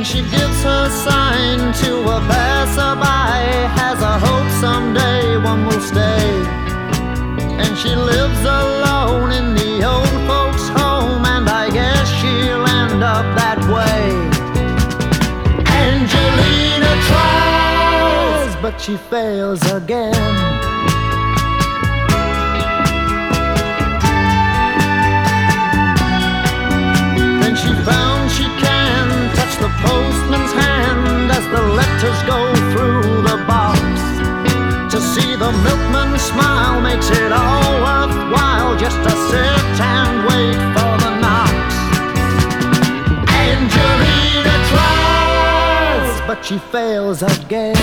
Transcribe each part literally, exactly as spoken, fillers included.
she gives her sign to a passerby, has a hope someday one will stay. And she lives alone in the old folks' home, and I guess she'll end up that way. Angelina tries, but she fails again. Then she found she can touch the postman's hand as the letters go through the box. To see the milkman smile makes it all worthwhile, just to sit and wait for the knocks. Angelina tries, but she fails again.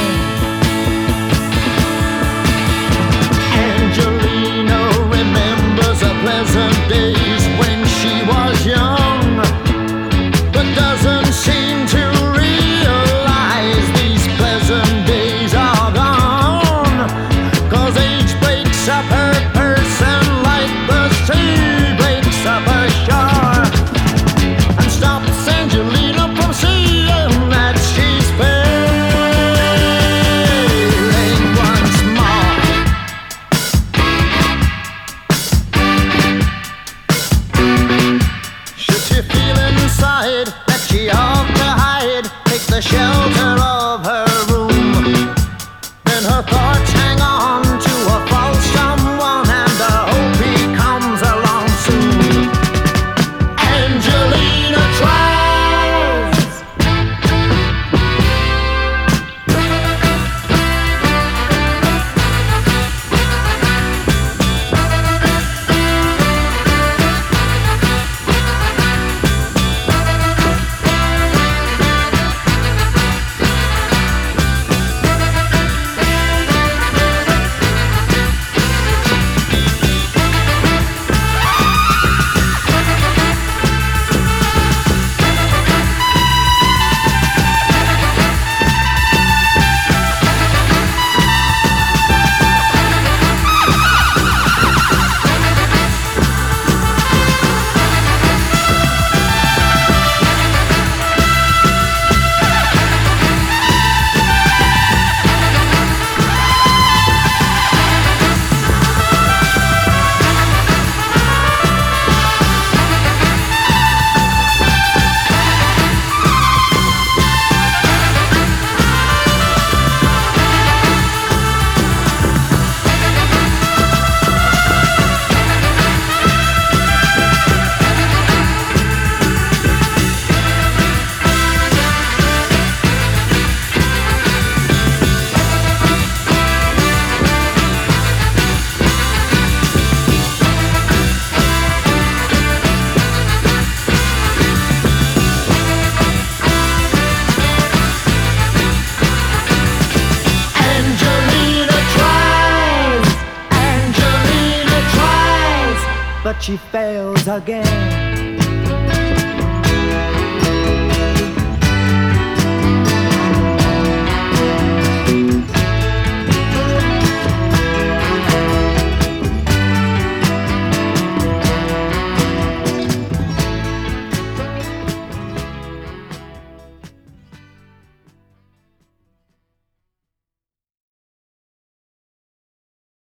Angelina remembers the pleasant days when she was young, but doesn't seem to realize these pleasant days are gone. 'Cause age breaks up her person like the sea breaks up her shore, and stops Angelina from seeing that she's failing once more. Should she feel inside that she ought to hide, take the shelter of her room, then her thoughts hang on to a false someone, and I hope he comes along soon. Angelina tries. But she fails again.